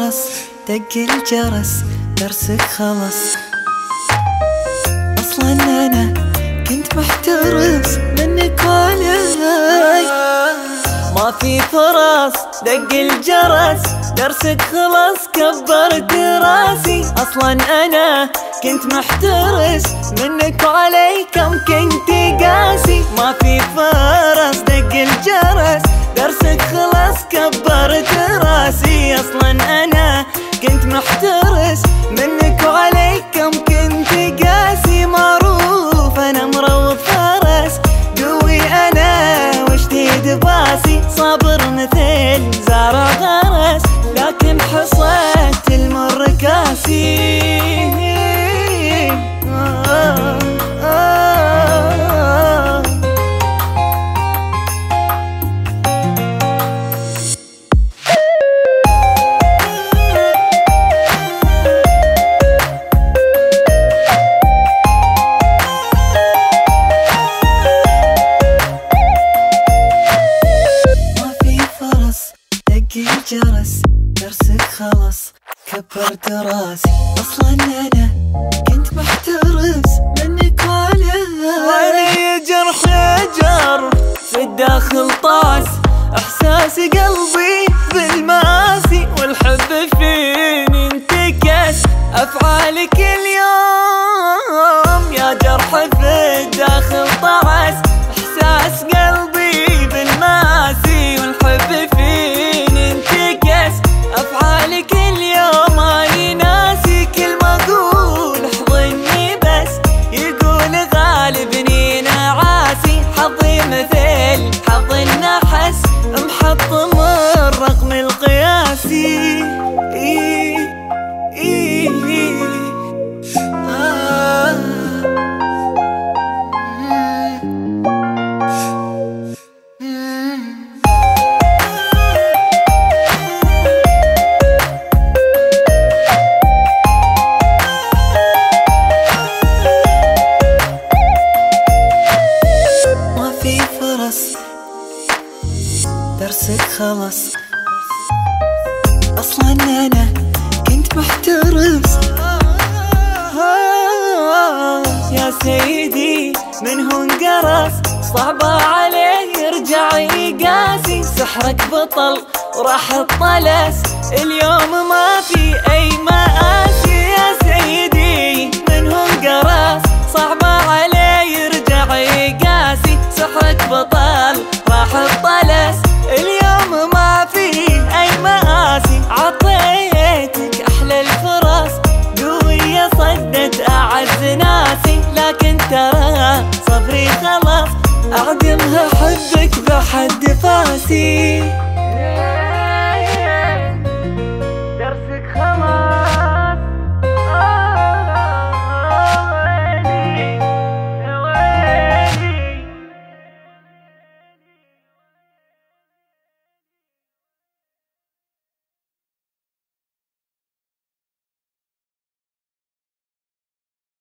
فرص دق الجرس درسك خلص. أصلا أنا كنت محترس منك وعلي، ما في فرص دق الجرس درسك خلص كبرت راسي. أصلا أنا كنت محترس منك وعلي كم كنت قاسي. ما في فرص دق الجرس درسك خلص كبرت راسي. أصلا أنا كنت محترس منك وعلي كم كنت قاسي. معروف أنا مروض فرس قوي أنا وشديد باسي. صابر مثل زارع غرس لكن حصلت المر كاسي. الجرس درسك خلص كبرت راسي. أصلا أنا كنت محترس منك وعلي جرح جر في الداخل طاس. إحساس قلبي بالماسي والحب فيني انتكس. أفعالك اليوم يا جرح في الداخل طاس. إحساس قلبي بالماسي والحب فيني انتكس. أفعالك اليوم أني ناسي. كل ما أقول احضني بس يقول غالبني نعاسي. حظي مثل حظ النحس محطم الرقم القياسي. درسك خلص. أصلا أنا كنت محترس يا سيدي من هون قرص. صعبة عليه يرجع يقاسي. سحرك بطل وراح الطلس اليوم ما في أي مآسي. يا سيدي من هون قرص صعبة عليه يرجع يقاسي. سحرك بطل راح الطلس اليوم ما في أي مآسي. عطيتك أحلى الفرص قوية صدت أعز ناسي. لكن ترى صبري خلص أعدمها حبك بحد فاسي.